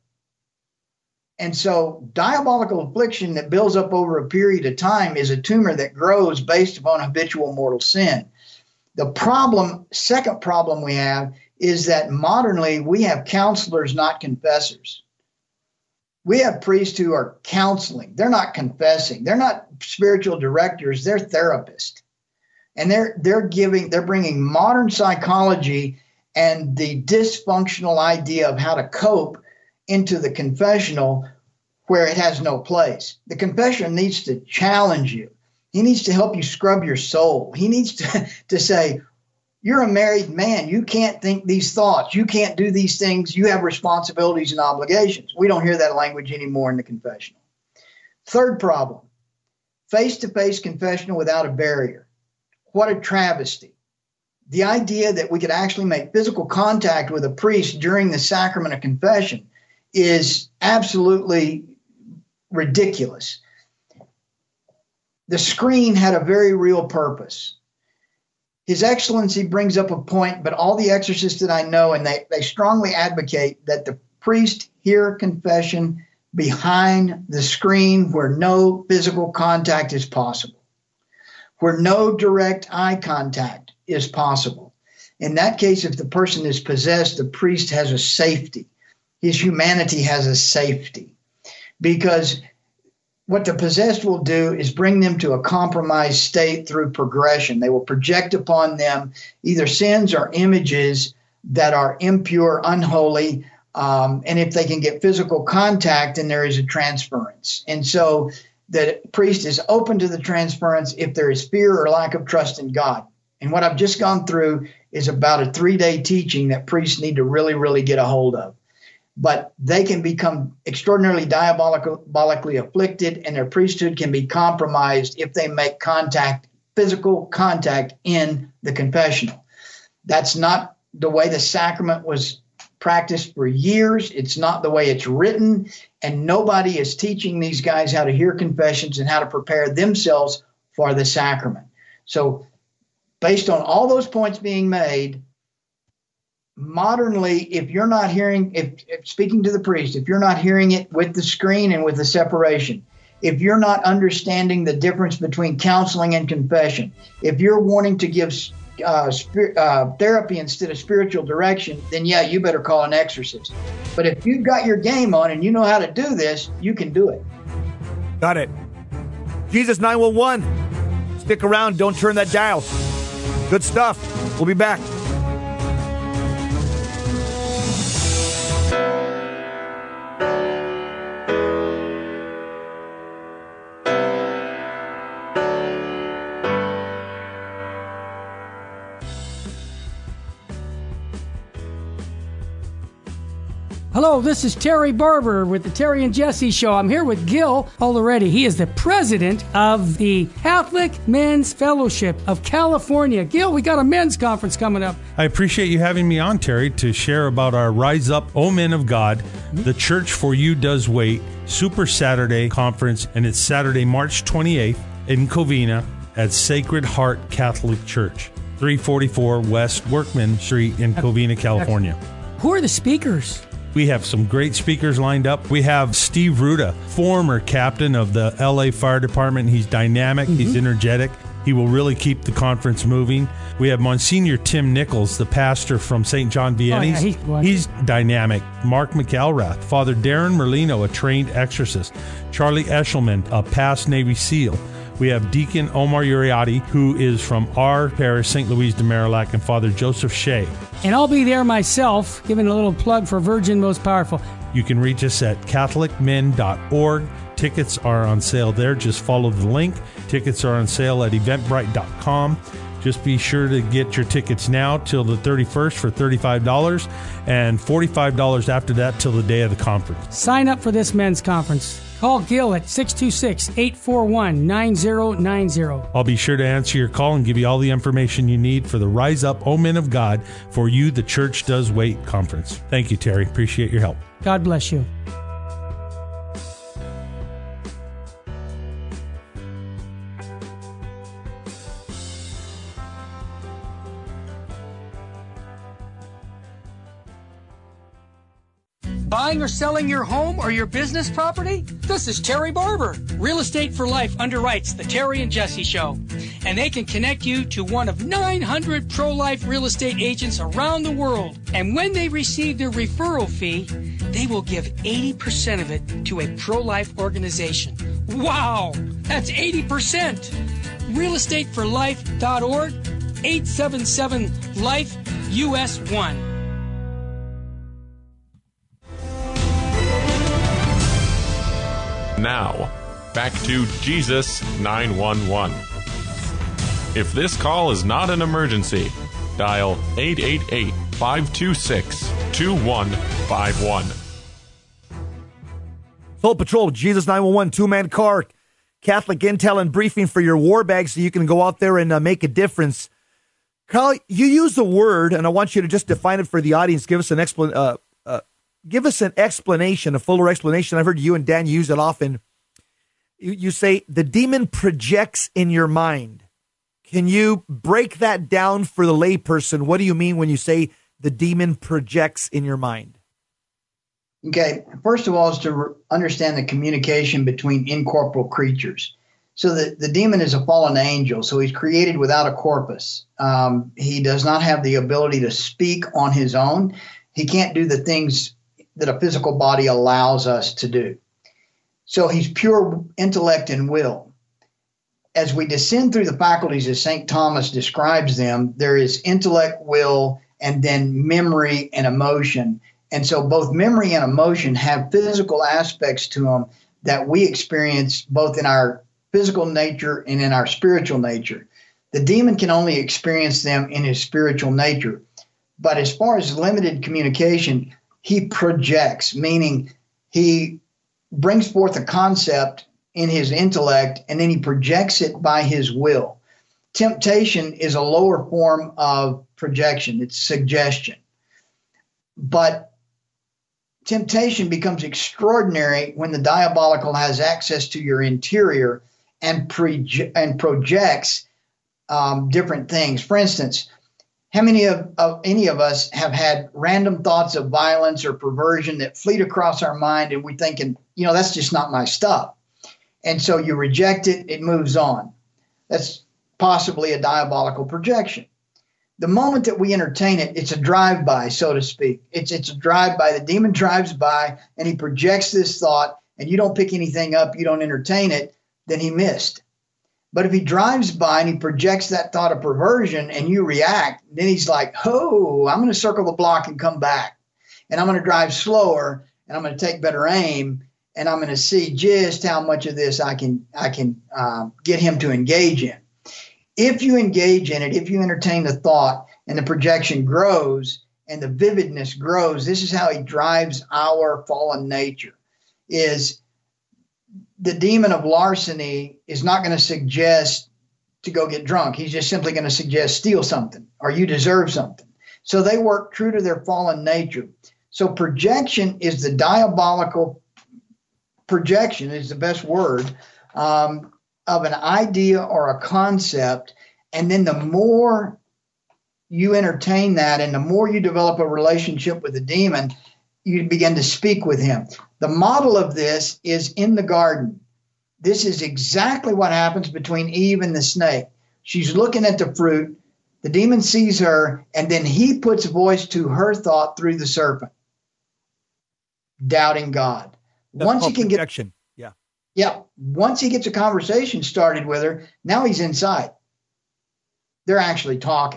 And so diabolical affliction that builds up over a period of time is a tumor that grows based upon habitual mortal sin. The problem, second problem we have, is that modernly we have counselors, not confessors. We have priests who are counseling. They're not confessing. They're not spiritual directors. They're therapists. And they're bringing modern psychology and the dysfunctional idea of how to cope into the confessional where it has no place. The confession needs to challenge you. He needs to help you scrub your soul. He needs to say, you're a married man. You can't think these thoughts. You can't do these things. You have responsibilities and obligations. We don't hear that language anymore in the confessional. Third problem, face-to-face confessional without a barrier. What a travesty. The idea that we could actually make physical contact with a priest during the sacrament of confession is absolutely ridiculous. The screen had a very real purpose. His Excellency brings up a point, but all the exorcists that I know, and they strongly advocate that the priest hear confession behind the screen where no physical contact is possible, where no direct eye contact is possible. In that case, if the person is possessed, the priest has a safety. His humanity has a safety, because what the possessed will do is bring them to a compromised state through progression. They will project upon them either sins or images that are impure, unholy, and if they can get physical contact, then there is a transference. And so the priest is open to the transference if there is fear or lack of trust in God. And what I've just gone through is about a 3-day teaching that priests need to really, really get a hold of. But they can become extraordinarily diabolically afflicted, and their priesthood can be compromised if they make contact, physical contact, in the confessional. That's not the way the sacrament was practiced for years. It's not the way it's written, and nobody is teaching these guys how to hear confessions and how to prepare themselves for the sacrament. So based on all those points being made, modernly, if you're not hearing, if speaking to the priest, if you're not hearing it with the screen and with the separation, if you're not understanding the difference between counseling and confession, if you're wanting to give therapy instead of spiritual direction, then yeah, you better call an exorcist. But if you've got your game on and you know how to do this, you can do it. Got it. Jesus 911. Stick around. Don't turn that dial. Good stuff. We'll be back. Hello, this is Terry Barber with the Terry and Jesse Show. I'm here with Gil Already. He is the president of the Catholic Men's Fellowship of California. Gil, we got a men's conference coming up. I appreciate you having me on, Terry, to share about our Rise Up, O Men of God, The Church for You Does Wait, Super Saturday Conference, and it's Saturday, March 28th in Covina at Sacred Heart Catholic Church, 344 West Workman Street in Covina, California. Who are the speakers? We have some great speakers lined up. We have Steve Ruda, former captain of the LA Fire Department. He's dynamic. He's energetic. He will really keep the conference moving. We have Monsignor Tim Nichols, the pastor from St. John Vianney's. He's dynamic. Mark McElrath, Father Darren Merlino, a trained exorcist. Charlie Eshelman, a past Navy SEAL. We have Deacon Omar Uriati, who is from our parish, St. Louis de Marillac, and Father Joseph Shea. And I'll be there myself, giving a little plug for Virgin Most Powerful. You can reach us at catholicmen.org. Tickets are on sale there. Just follow the link. Tickets are on sale at eventbrite.com. Just be sure to get your tickets now till the 31st for $35 and $45 after that till the day of the conference. Sign up for this men's conference. Call Gil at 626-841-9090. I'll be sure to answer your call and give you all the information you need for the Rise Up, O Men of God, for You, the Church Does Wait conference. Thank you, Terry. Appreciate your help. God bless you. buying or selling your home or your business property? This is Terry Barber. Real Estate for Life underwrites the Terry and Jesse Show, and they can connect you to one of 900 pro-life real estate agents around the world. And when they receive their referral fee, they will give 80% of it to a pro-life organization. Wow, that's 80%. realestateforlife.org, 877-LIFE-US1. Now, back to Jesus 911. If this call is not an emergency, dial 888-526-2151. Soul Patrol, Jesus 911, two-man car, Catholic intel and briefing for your war bag so you can go out there and make a difference. Carl, you use the word, and I want you to just define it for the audience. Give us an explanation, a fuller explanation. I've heard you and Dan use it often. You say the demon projects in your mind. Can you break that down for the layperson? What do you mean when you say the demon projects in your mind? Okay, first of all is to understand the communication between incorporeal creatures. So the demon is a fallen angel, so he's created without a corpus. He does not have the ability to speak on his own. He can't do the things that a physical body allows us to do. So he's pure intellect and will. As we descend through the faculties as St. Thomas describes them, there is intellect, will, and then memory and emotion. And so both memory and emotion have physical aspects to them that we experience both in our physical nature and in our spiritual nature. The demon can only experience them in his spiritual nature. But as far as limited communication, he projects, meaning he brings forth a concept in his intellect and then he projects it by his will. Temptation is a lower form of projection. It's suggestion. But temptation becomes extraordinary when the diabolical has access to your interior and projects different things. For instance, how many of any of us have had random thoughts of violence or perversion that fleet across our mind and we're thinking, that's just not my stuff. And so you reject it, it moves on. That's possibly a diabolical projection. The moment that we entertain it, it's a drive-by, so to speak. It's a drive-by. The demon drives by and he projects this thought and you don't pick anything up, you don't entertain it, then he missed. But if he drives by and he projects that thought of perversion and you react, then he's like, oh, I'm going to circle the block and come back. And I'm going to drive slower and I'm going to take better aim and I'm going to see just how much of this I can get him to engage in. If you engage in it, if you entertain the thought and the projection grows and the vividness grows, this is how he drives our fallen nature. Is the demon of larceny is not going to suggest to go get drunk. He's just simply going to suggest steal something or you deserve something. So they work true to their fallen nature. So projection is the diabolical projection is the best word of an idea or a concept. And then the more you entertain that and the more you develop a relationship with the demon, you begin to speak with him. The model of this is in the garden. This is exactly what happens between Eve and the snake. She's looking at the fruit. The demon sees her, and then he puts voice to her thought through the serpent, doubting God. Once he can projection. Once he gets a conversation started with her, now he's inside. They're actually talking.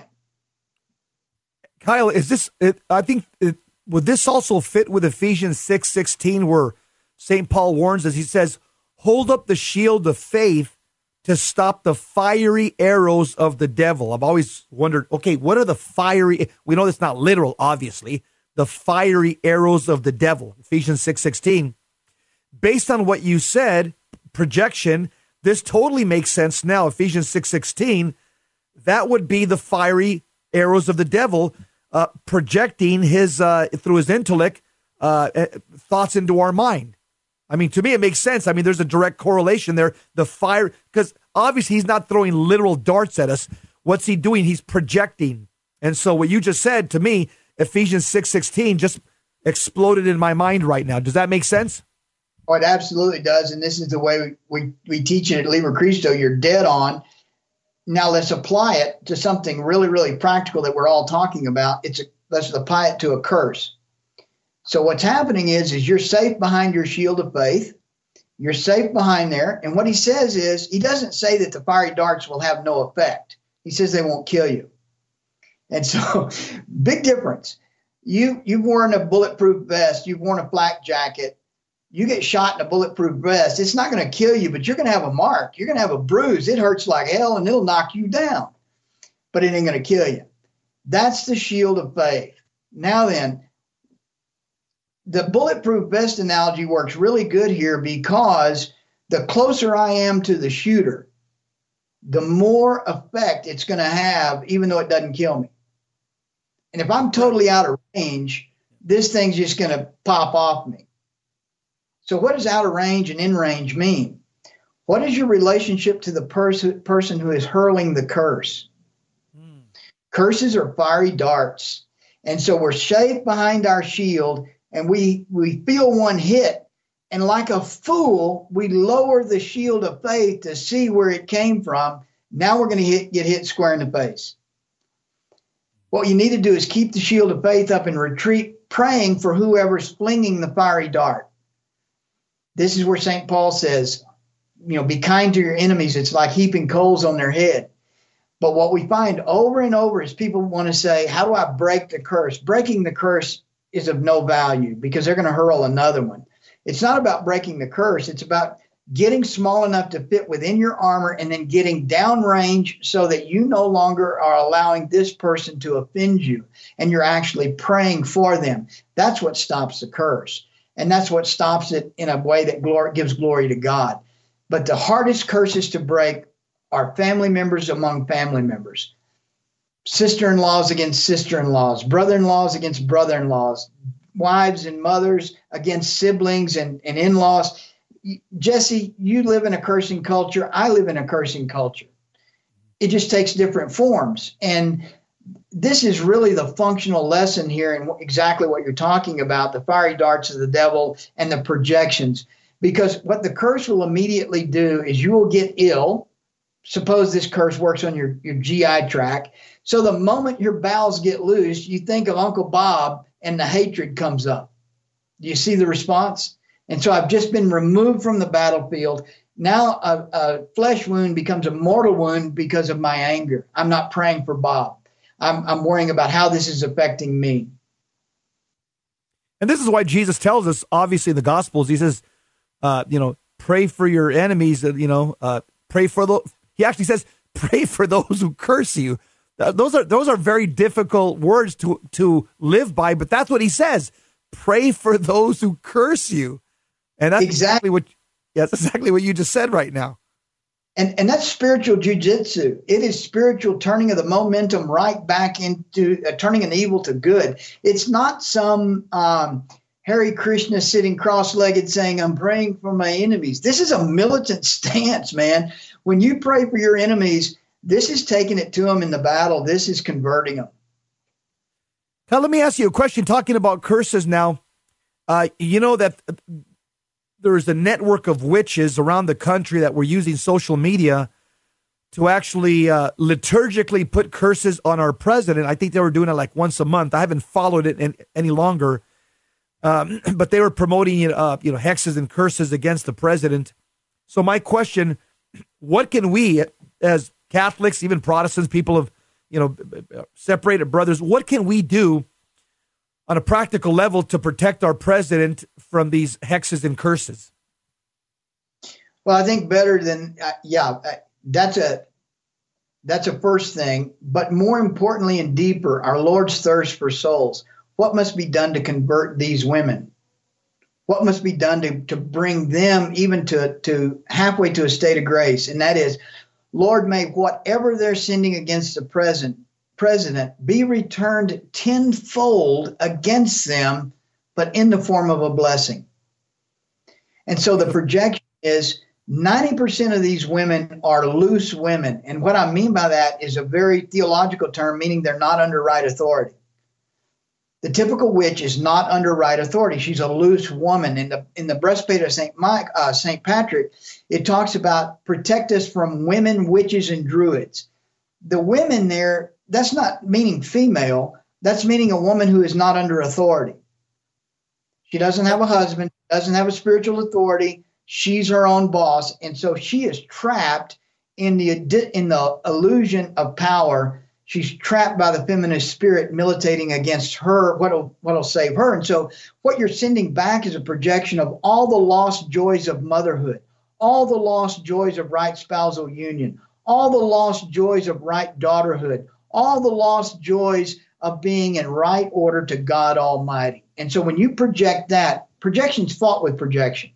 Kyle, is this? Would this also fit with Ephesians 6:16, where St. Paul warns us? He says, "Hold up the shield of faith to stop the fiery arrows of the devil." I've always wondered, okay, what are the fiery? We know it's not literal, obviously. The fiery arrows of the devil. Ephesians 6:16. Based on what you said, projection, this totally makes sense now. Ephesians 6:16, that would be the fiery arrows of the devil projecting his through his intellect thoughts into our mind. I mean, to me, it makes sense. I mean, there's a direct correlation there. The fire, because obviously he's not throwing literal darts at us. What's he doing? He's projecting. And so what you just said to me, Ephesians 6:16, just exploded in my mind right now. Does that make sense? Oh, it absolutely does. And this is the way we teach it at Liber Christo. You're dead on. Now let's apply it to something really, really practical that we're all talking about. Let's apply it to a curse. So what's happening is you're safe behind your shield of faith. You're safe behind there. And what he says is, he doesn't say that the fiery darts will have no effect. He says they won't kill you. And so, big difference. You've worn a bulletproof vest. You've worn a flak jacket. You get shot in a bulletproof vest. It's not going to kill you, but you're going to have a mark. You're going to have a bruise. It hurts like hell, and it'll knock you down. But it ain't going to kill you. That's the shield of faith. Now then, the bulletproof vest analogy works really good here, because the closer I am to the shooter, the more effect it's going to have, even though it doesn't kill me. And if I'm totally out of range, this thing's just going to pop off me. So what does out of range and in range mean? What is your relationship to the person who is hurling the curse? Curses are fiery darts. And so we're safe behind our shield, and we feel one hit. And like a fool, we lower the shield of faith to see where it came from. Now we're going to get hit square in the face. What you need to do is keep the shield of faith up and retreat, praying for whoever's flinging the fiery dart. This is where St. Paul says, be kind to your enemies. It's like heaping coals on their head. But what we find over and over is people want to say, how do I break the curse? Breaking the curse is of no value, because they're going to hurl another one. It's not about breaking the curse. It's about getting small enough to fit within your armor, and then getting downrange so that you no longer are allowing this person to offend you, and you're actually praying for them. That's what stops the curse. And that's what stops it in a way that gives glory to God. But the hardest curses to break are family members among family members, sister-in-laws against sister-in-laws, brother-in-laws against brother-in-laws, wives and mothers against siblings and in-laws. Jesse, you live in a cursing culture. I live in a cursing culture. It just takes different forms. And this is really the functional lesson here, and exactly what you're talking about, the fiery darts of the devil and the projections. Because what the curse will immediately do is you will get ill. Suppose this curse works on your GI tract. So the moment your bowels get loose, you think of Uncle Bob and the hatred comes up. Do you see the response? And so I've just been removed from the battlefield. Now a flesh wound becomes a mortal wound because of my anger. I'm not praying for Bob. I'm worrying about how this is affecting me. And this is why Jesus tells us, obviously, in the Gospels, he says, pray for your enemies, pray for he actually says, pray for those who curse you. Those are very difficult words to live by, but that's what he says. Pray for those who curse you. And that's exactly what you just said right now. And that's spiritual jujitsu. It is spiritual turning of the momentum right back into turning an evil to good. It's not some Hare Krishna sitting cross-legged saying, I'm praying for my enemies. This is a militant stance, man. When you pray for your enemies, this is taking it to them in the battle. This is converting them. Now, let me ask you a question. Talking about curses now, you know that there's a network of witches around the country that were using social media to actually liturgically put curses on our president. I think they were doing it like once a month. I haven't followed it any longer, but they were promoting hexes and curses against the president. So my question: what can we, as Catholics, even Protestants, people of separated brothers, what can we do on a practical level to protect our president from these hexes and curses? Well, I think better than, that's a first thing. But more importantly and deeper, our Lord's thirst for souls. What must be done to convert these women? What must be done to bring them even to halfway to a state of grace? And that is, Lord, may whatever they're sinning against the president be returned tenfold against them, but in the form of a blessing. And so the projection is 90% of these women are loose women. And what I mean by that is a very theological term, meaning they're not under right authority. The typical witch is not under right authority. She's a loose woman. In the breastplate of St. Patrick, it talks about protect us from women, witches, and druids. The women there, that's not meaning female. That's meaning a woman who is not under authority. She doesn't have a husband, doesn't have a spiritual authority. She's her own boss. And so she is trapped in the illusion of power. She's trapped by the feminist spirit militating against her, what'll save her. And so what you're sending back is a projection of all the lost joys of motherhood, all the lost joys of right spousal union, all the lost joys of right daughterhood, all the lost joys of being in right order to God Almighty. And so when you project that, projection's fought with projection.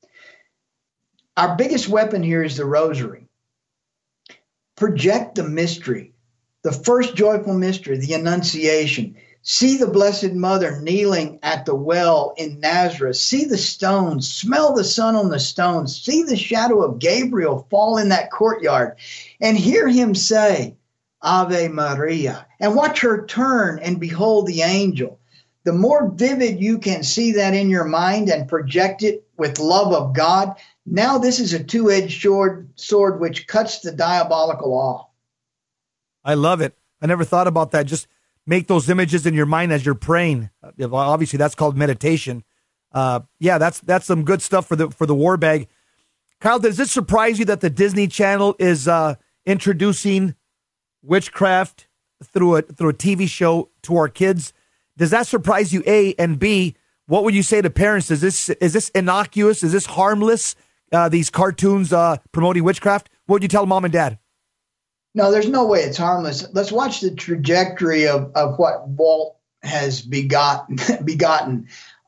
Our biggest weapon here is the rosary. Project the mystery, the first joyful mystery, the Annunciation. See the Blessed Mother kneeling at the well in Nazareth. See the stones, smell the sun on the stones. See the shadow of Gabriel fall in that courtyard and hear him say, Ave Maria, and watch her turn and behold the angel. The more vivid you can see that in your mind and project it with love of God, now this is a two-edged sword which cuts the diabolical off. I love it. I never thought about that. Just make those images in your mind as you're praying. Obviously, that's called meditation. That's some good stuff for the war bag. Kyle, does it surprise you that the Disney Channel is introducing witchcraft through a TV show to our kids? Does that surprise you, A? And B, what would you say to parents? Is this innocuous? Is this harmless? These cartoons promoting witchcraft? What would you tell mom and dad? No, there's no way it's harmless. Let's watch the trajectory of what Walt has begotten.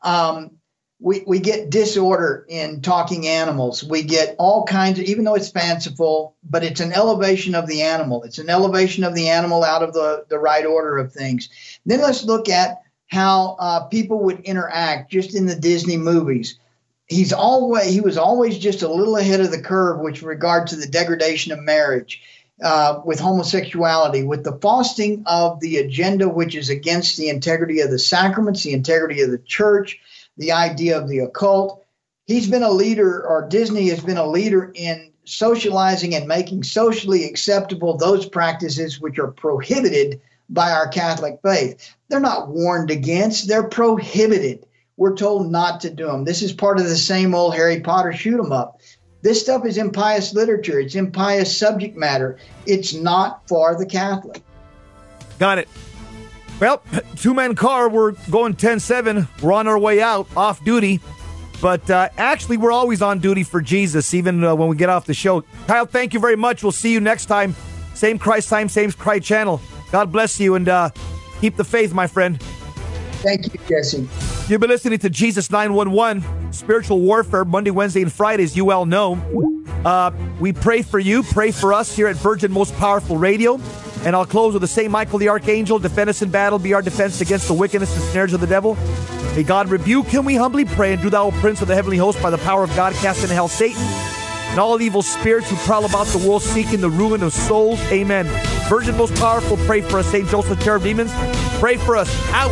We get disorder in talking animals. We get all kinds of, even though it's fanciful, but it's an elevation of the animal. It's an elevation of the animal out of the right order of things. Then let's look at how people would interact just in the Disney movies. He was always just a little ahead of the curve with regard to the degradation of marriage, with homosexuality, with the fostering of the agenda, which is against the integrity of the sacraments, the integrity of the church, the idea of the occult. He's been a leader, or Disney has been a leader in socializing and making socially acceptable those practices which are prohibited by our Catholic faith. They're not warned against, they're prohibited. We're told not to do them. This is part of the same old Harry Potter shoot 'em up. This stuff is impious literature. It's impious subject matter. It's not for the Catholic. Got it. Well, two-man car, we're going 10-7. We're on our way out, off duty. But actually, we're always on duty for Jesus, even when we get off the show. Kyle, thank you very much. We'll see you next time. Same Christ time, same Christ channel. God bless you, and keep the faith, my friend. Thank you, Jesse. You've been listening to Jesus 911, Spiritual Warfare, Monday, Wednesday, and Fridays, you all know. We pray for you, pray for us here at Virgin Most Powerful Radio. And I'll close with the St. Michael the Archangel, defend us in battle, be our defense against the wickedness and snares of the devil. May God rebuke him, we humbly pray, and do thou, O Prince of the heavenly host, by the power of God, cast into hell Satan and all evil spirits who prowl about the world seeking the ruin of souls. Amen. Virgin Most Powerful, pray for us. St. Joseph, Terror of Demons, pray for us. Out.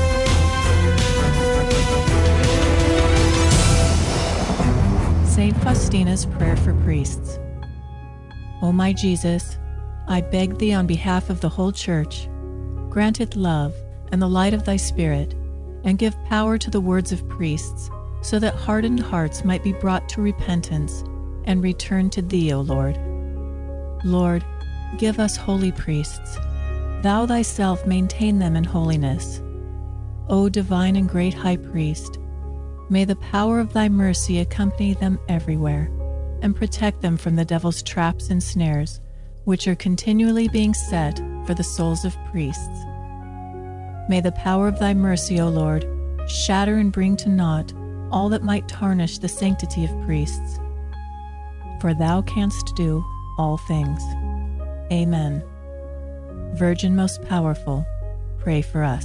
St. Faustina's Prayer for Priests. O my Jesus, I beg thee on behalf of the whole Church, grant it love and the light of thy Spirit, and give power to the words of priests, so that hardened hearts might be brought to repentance and return to thee, O Lord. Lord, give us holy priests. Thou thyself maintain them in holiness. O divine and great High Priest, may the power of thy mercy accompany them everywhere, and protect them from the devil's traps and snares, which are continually being set for the souls of priests. May the power of thy mercy, O Lord, shatter and bring to naught all that might tarnish the sanctity of priests. For thou canst do all things. Amen. Virgin most powerful, pray for us.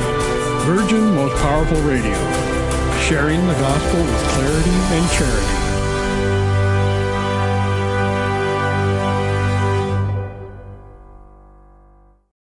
Virgin Most Powerful Radio, sharing the gospel with clarity and charity.